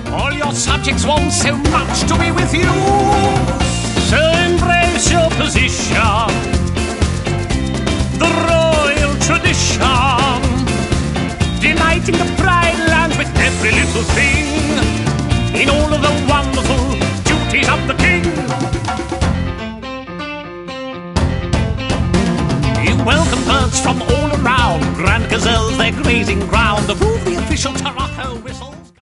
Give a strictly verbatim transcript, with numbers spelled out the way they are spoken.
All your subjects want so much to be with you. So embrace your position, the royal tradition, delighting the bride lands with every little thing, in all of the wonderful duties of the king. You welcome birds from all around, grand gazelles, their grazing ground, the move the official Taraho whistle.